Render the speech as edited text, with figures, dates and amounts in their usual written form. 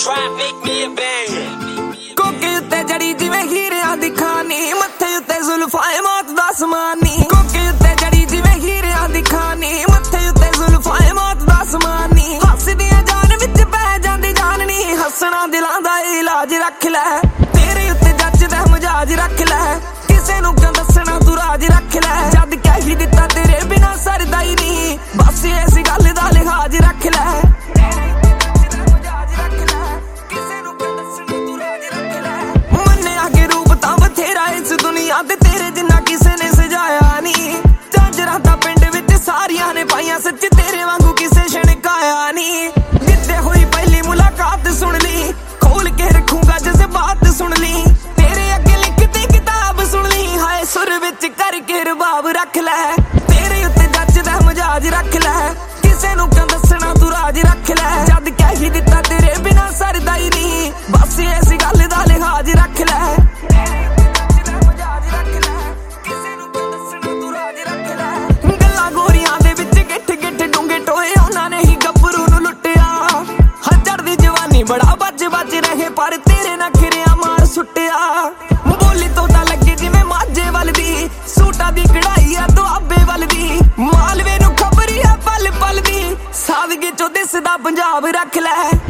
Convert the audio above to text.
कोके उत्ते जड़ी जिवें हीरियां दी खानी, मत्थे उत्ते जुल्फां मौत दा समानी। कोके उत्ते जड़ी जिवें हीरियां दी खानी, मत्थे उत्ते जुल्फां मौत दा समानी। हसदियां जान विच पै जांदी जाननी, हसना दिलां दा इलाज रख लै। तेरे उत्ते जचदा मजाज रख लै, किसे नूं क्यों दसना तू राज रख लै। जद कह ही दित्ता तेरे बिना सरदा ही नहीं, बस इस गल दा लिहाज रख लै। दुनिया ते तेरे जिन्ना किसे ने सजाया नी, झांजरा दा पिंड विच सारियां ने पाइयां, सच तेरे वांगू किसे छणकाया नी। जिद्दे होई पहली मुलाकात सुन ली, खोल के रखूंगा जज़्बात सुन ली। तेरे अगे लिखती किताब सुन ली, हाय सुर विच करके रबाब रख लै। तेरे उत्ते जचदा मजाज रख लै, किसे नूं क्यों दसना तू राज रख लै। जद कह ही दित्ता तेरे बिना सरदा ही नहीं, बस इस गल दा लिहाज रख लै। बड़ा बच बच रहे पर तेरे नखरिया मार सुटिया। बोली तो लगे जिवें माझे वल दी, सूटा दी कढ़ाई आ दुआबे वल दी। मालवे नूं खबरी आ पल पल दी, सादगी चो दिसदा पंजाब रख लै।